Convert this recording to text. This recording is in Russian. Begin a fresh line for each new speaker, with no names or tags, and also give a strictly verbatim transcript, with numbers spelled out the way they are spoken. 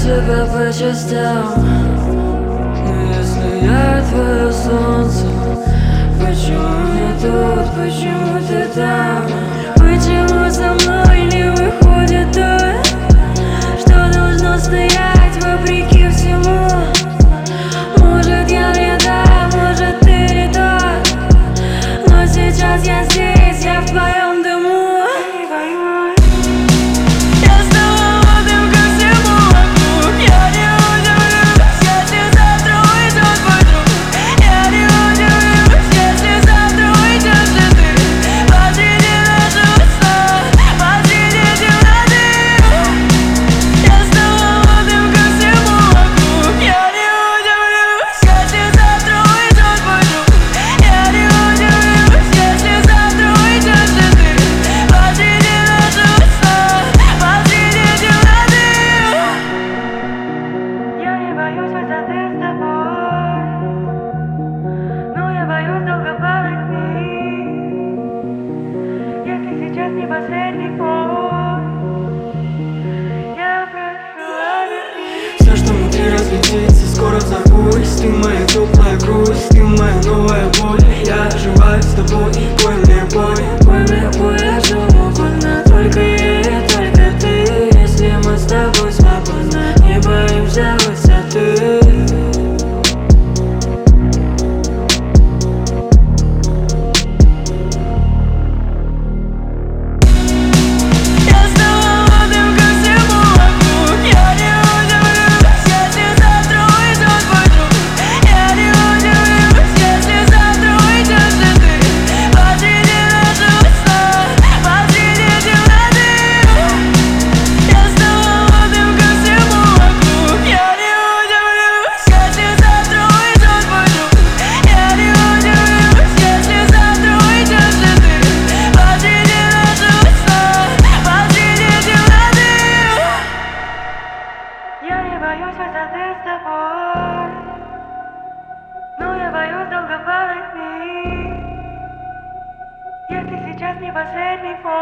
тебя по частям. Но если я твое солнце, почему я тут, почему ты там? Почему со мной не выходит то, что должно стоять вопреки всему? Может, я не та, может, ты не тот, но сейчас я здесь, я в твоем дыму.
Не последний путь, я прошу объяснить.
Все, что внутри, разлетится, скоро взорвусь. Ты моя теплая грусть, ты моя новая боль. Я оживаю с тобой, пой мне бой. Пой мне бой, я живу больно. Только я, только ты. Если мы с тобой свободны, не боимся высоты.
Боюсь высоты с тобой, но я боюсь долго падать вниз. Если сейчас не последний фон.